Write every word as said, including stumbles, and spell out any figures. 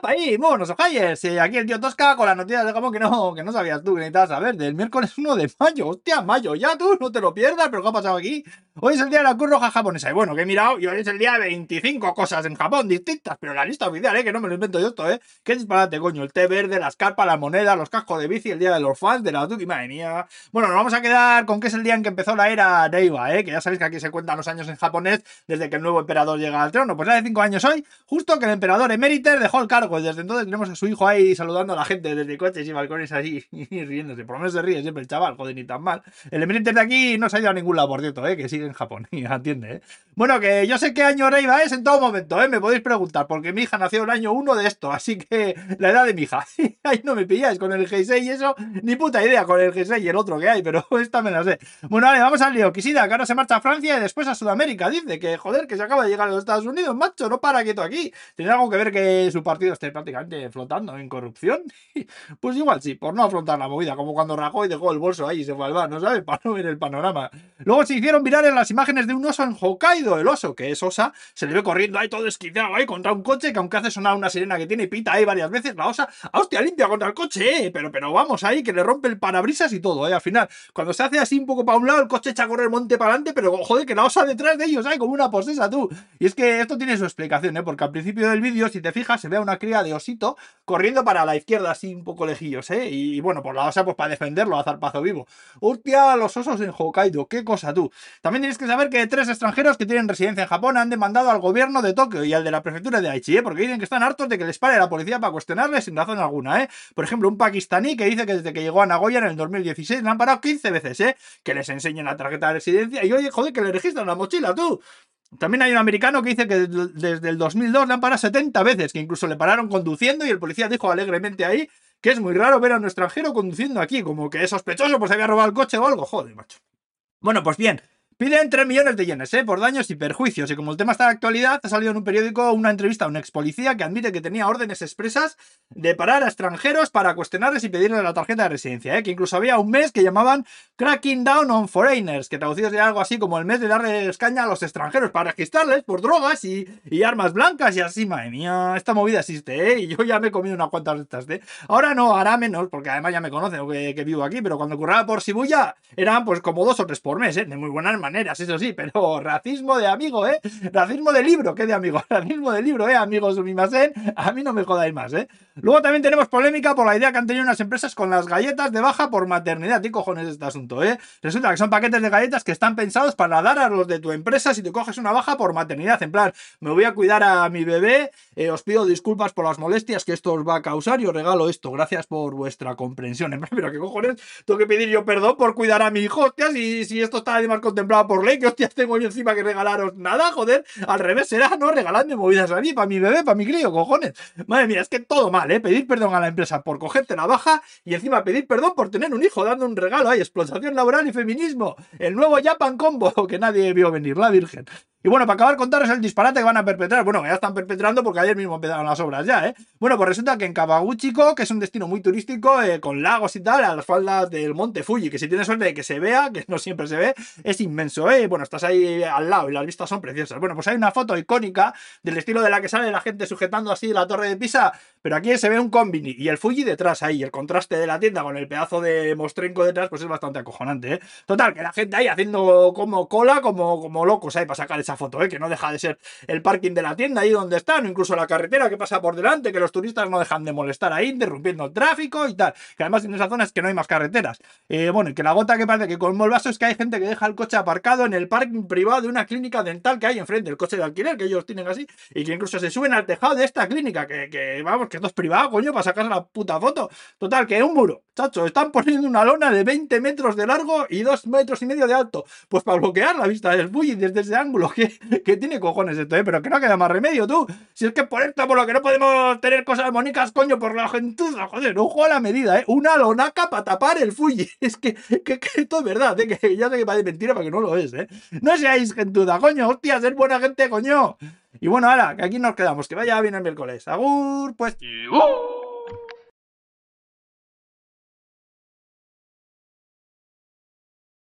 ¡Apa ahí! ¡Monos ojayes! Eh, aquí el tío Tosca con las noticias de Japón que no, que no sabías tú, que necesitabas saber. Del miércoles uno de mayo. ¡Hostia, mayo! Ya tú, no te lo pierdas, pero ¿qué ha pasado aquí? Hoy es el día de la Cruz Roja japonesa. Y bueno, que he mirado, y hoy es el día de veinticinco cosas en Japón distintas. Pero la lista oficial, ¿eh? Que no me lo invento yo esto, ¿eh? Qué disparate, coño. El té verde, las carpas, las monedas, los cascos de bici, el día de los fans, de la Duki, madre mía. Bueno, nos vamos a quedar con que es el día en que empezó la era Reiwa, ¿eh? Que ya sabéis que aquí se cuentan los años en japonés desde que el nuevo emperador llega al trono. Pues hace cinco años hoy, justo que el emperador emériter dejó el cargo. Y desde entonces tenemos a su hijo ahí saludando a la gente desde coches y balcones así y riéndose. Por lo menos se ríe siempre el chaval, joder, ni tan mal. El emériter de aquí no se ha ido a ningún lado, por cierto, ¿eh? Que sigue en Japón. Y atiende, ¿eh? Bueno, que yo sé qué año Reiwa es en todo momento, ¿eh? Me podéis preguntar, porque mi hija nació el año uno de esto, así que la edad de mi hija. Ahí no me pilláis con el G seis y eso, ni puta idea con el G seis y el otro que hay, pero esta me la sé. Bueno, vale, vamos al lío. Kishida, que ahora se marcha a Francia y después a Sudamérica. Dice que, joder, que se acaba de llegar a los Estados Unidos, macho, no para quieto aquí. ¿Tiene algo que ver que su partido esté prácticamente flotando en corrupción? Pues igual sí, por no afrontar la movida, como cuando Rajoy dejó el bolso ahí y se fue al bar, ¿no sabes? Para no ver el panorama. Luego se hicieron virales las imágenes de un oso en Hokkaido. El oso, que es osa, se le ve corriendo ahí todo esquiciado ahí contra un coche que aunque hace sonar una sirena que tiene pita ahí varias veces, la osa, ¡ah, hostia, limpia contra el coche! Eh! Pero, pero vamos ahí, que le rompe el parabrisas y todo, ¿eh? Al final, cuando se hace así un poco para un lado, el coche echa a correr monte para adelante, pero joder, que la osa detrás de ellos, ¿eh? Como una posesa, tú. Y es que esto tiene su explicación, ¿eh? Porque al principio del vídeo, si te fijas, se ve a una cría de osito corriendo para la izquierda, así un poco lejillos, ¿eh? Y, y bueno, por la osa, pues para defenderlo a zarpazo vivo. ¡Hostia, los osos en Hokkaido! ¡Qué cosa, tú! También tienes que saber que tres extranjeros que tienen residencia en Japón han demandado al gobierno de Tokio y al de la prefectura de Aichi, ¿eh? Porque dicen que están hartos de que les pare la policía para cuestionarles sin razón alguna, ¿eh? Por ejemplo, un pakistaní que dice que desde que llegó a Nagoya en el dos mil dieciséis le han parado quince veces, ¿eh? Que les enseñen la tarjeta de residencia y oye, joder, que le registran la mochila, tú. También hay un americano que dice que desde el dos mil dos le han parado setenta veces, que incluso le pararon conduciendo y el policía dijo alegremente ahí que es muy raro ver a un extranjero conduciendo aquí, como que es sospechoso, pues había robado el coche o algo, joder, macho. Bueno, pues bien, piden tres millones de yenes, ¿eh? Por daños y perjuicios. Y como el tema está de actualidad, ha salido en un periódico una entrevista a un ex policía que admite que tenía órdenes expresas de parar a extranjeros para cuestionarles y pedirles la tarjeta de residencia, ¿eh? Que incluso había un mes que llamaban Cracking Down on Foreigners, que traducido sería algo así como el mes de darle escaña a los extranjeros para registrarles por drogas y, y armas blancas y así. Madre mía, esta movida existe, ¿eh? Y yo ya me he comido unas cuantas de estas, ¿eh? Ahora no, hará menos, porque además ya me conocen que, que vivo aquí, pero cuando curraba por Shibuya eran pues como dos o tres por mes, ¿eh? De muy buenas maneras, eso sí, pero racismo de amigo, ¿eh? Racismo de libro, ¿qué de amigo? Racismo de libro, ¿eh? Amigos sumimasen, a mí no me jodáis más, ¿eh? Luego también tenemos polémica por la idea que han tenido unas empresas con las galletas de baja por maternidad. ¿Qué cojones es este asunto, eh? Resulta que son paquetes de galletas que están pensados para dar a los de tu empresa si te coges una baja por maternidad. En plan, me voy a cuidar a mi bebé, eh, os pido disculpas por las molestias que esto os va a causar y os regalo esto. Gracias por vuestra comprensión. En plan, pero ¿qué cojones tengo que pedir yo perdón por cuidar a mi hijo? Hostia, si, si esto está además contemplado por ley, que hostias tengo yo encima que regalaros nada, joder. Al revés será, no regaladme movidas a mí, para mi bebé, para mi crío, cojones. Madre mía, es que todo mal, ¿eh? Pedir perdón a la empresa por cogerte la baja y encima pedir perdón por tener un hijo, dando un regalo. Hay explotación laboral y feminismo. El nuevo Japan Combo que nadie vio venir, la virgen. Y bueno, para acabar contaros el disparate que van a perpetrar. Bueno, ya están perpetrando porque ayer mismo empezaron las obras ya, ¿eh? Bueno, pues resulta que en Kawaguchiko, que es un destino muy turístico, eh, con lagos y tal, a las faldas del monte Fuji, que si tienes suerte de que se vea, que no siempre se ve, es inmenso, ¿eh? Bueno, estás ahí al lado y las vistas son preciosas. Bueno, pues hay una foto icónica del estilo de la que sale la gente sujetando así la torre de Pisa, pero aquí se ve un Konbini y el Fuji detrás ahí. El contraste de la tienda con el pedazo de mostrenco detrás, pues es bastante acojonante, ¿eh? Total, que la gente ahí haciendo como cola, como, como locos, ¿eh? Para sacar esa foto, ¿eh? Que no deja de ser el parking de la tienda ahí donde están, o incluso la carretera que pasa por delante, que los turistas no dejan de molestar ahí, interrumpiendo el tráfico y tal. Que además en esa zona es que no hay más carreteras. Eh, bueno, y que la gota que parece que colmó el vaso es que hay gente que deja el coche aparcado en el parking privado de una clínica dental que hay enfrente, el coche de alquiler que ellos tienen así, y que incluso se suben al tejado de esta clínica, que, que vamos, que esto es privado, coño, para sacar la puta foto. Total, que es un muro, chacho, están poniendo una lona de veinte metros de largo y dos metros y medio de alto, pues para bloquear la vista del Fuji desde ese ángulo, que, que tiene cojones esto, ¿eh? Pero que no queda más remedio, tú. Si es que por esto, por lo que no podemos tener cosas bonitas, coño, por la gentuza, joder, ojo a la medida, ¿eh? Una lonaca para tapar el Fuji. Es que, que, que esto es verdad, ¿eh? Que ya sé que parece mentira, pero que no lo es, ¿eh? No seáis gentuza, coño, hostia, ser buena gente, coño. Y bueno, ahora, que aquí nos quedamos, que vaya bien el miércoles. Agur, pues.